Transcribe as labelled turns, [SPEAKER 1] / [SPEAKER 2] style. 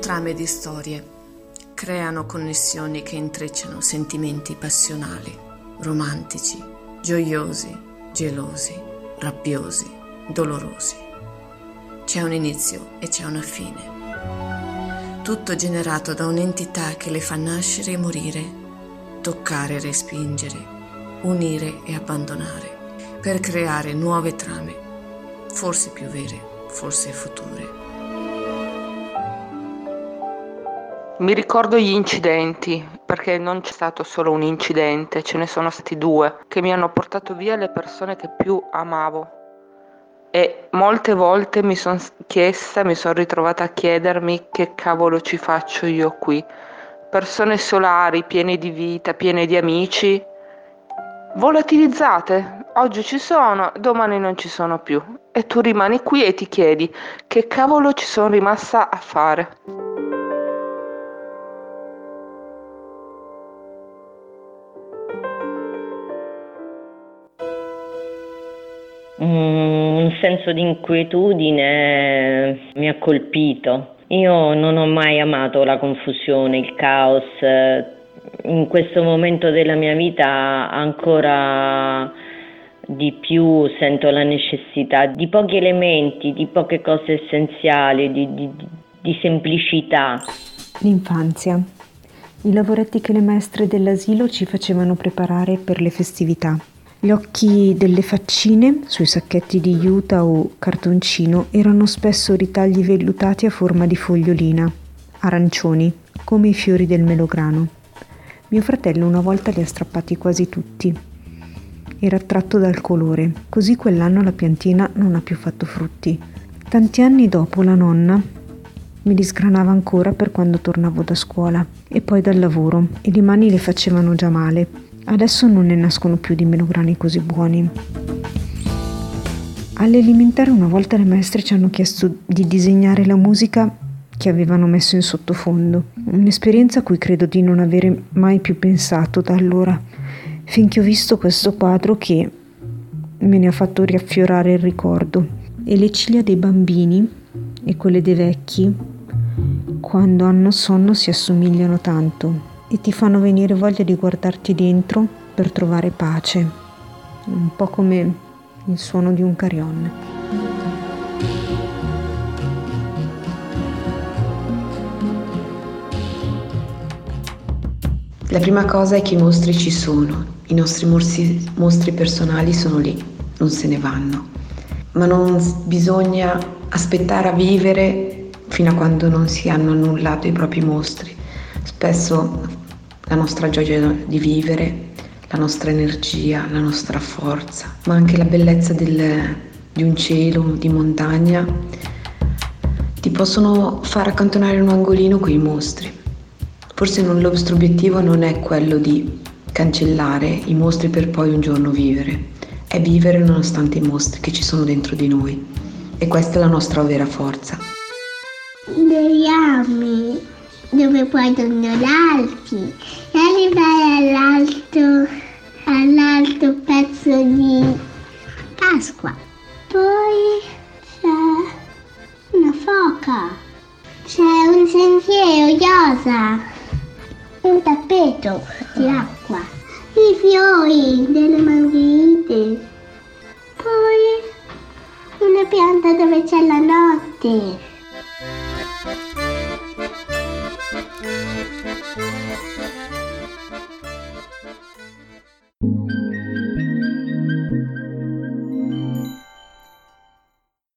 [SPEAKER 1] trame di storie creano connessioni che intrecciano sentimenti passionali, romantici, gioiosi, gelosi, rabbiosi, dolorosi. C'è un inizio e c'è una fine. Tutto generato da un'entità che le fa nascere e morire, toccare e respingere, unire e abbandonare, per creare nuove trame, forse più vere, forse future.
[SPEAKER 2] Mi ricordo gli incidenti, perché non c'è stato solo un incidente, ce ne sono stati 2, che mi hanno portato via le persone che più amavo. E molte volte mi sono ritrovata a chiedermi che cavolo ci faccio io qui. Persone solari, piene di vita, piene di amici, volatilizzate. Oggi ci sono, domani non ci sono più. E tu rimani qui e ti chiedi che cavolo ci sono rimasta a fare.
[SPEAKER 3] Un senso di inquietudine mi ha colpito. Io non ho mai amato la confusione, il caos. In questo momento della mia vita ancora di più sento la necessità di pochi elementi, di poche cose essenziali, di semplicità.
[SPEAKER 4] L'infanzia. I lavoretti che le maestre dell'asilo ci facevano preparare per le festività. Gli occhi delle faccine sui sacchetti di juta o cartoncino erano spesso ritagli vellutati a forma di fogliolina, arancioni, come i fiori del melograno. Mio fratello una volta li ha strappati quasi tutti. Era attratto dal colore, così quell'anno la piantina non ha più fatto frutti. Tanti anni dopo la nonna me li sgranava ancora per quando tornavo da scuola e poi dal lavoro, e le mani le facevano già male. Adesso non ne nascono più di melograni così buoni. All'elementare una volta le maestre ci hanno chiesto di disegnare la musica che avevano messo in sottofondo. Un'esperienza a cui credo di non avere mai più pensato da allora, finché ho visto questo quadro che me ne ha fatto riaffiorare il ricordo. E le ciglia dei bambini e quelle dei vecchi, quando hanno sonno, si assomigliano tanto e ti fanno venire voglia di guardarti dentro per trovare pace, un po' come il suono di un carillon.
[SPEAKER 5] La prima cosa è che i mostri ci sono, i nostri mostri personali sono lì, non se ne vanno, ma non bisogna aspettare a vivere fino a quando non si hanno annullato i propri mostri. Spesso la nostra gioia di vivere, la nostra energia, la nostra forza, ma anche la bellezza di un cielo, di montagna, ti possono far accantonare in un angolino quei mostri. Forse il nostro obiettivo non è quello di cancellare i mostri per poi un giorno vivere, è vivere nonostante i mostri che ci sono dentro di noi. E questa è la nostra vera forza.
[SPEAKER 6] Degli ami dove poi tornano l'Alpi e arrivare all'alto pezzo di Pasqua. Poi c'è una foca, c'è un sentiero rosa, un tappeto di acqua, i fiori delle margherite, poi una pianta dove c'è la notte.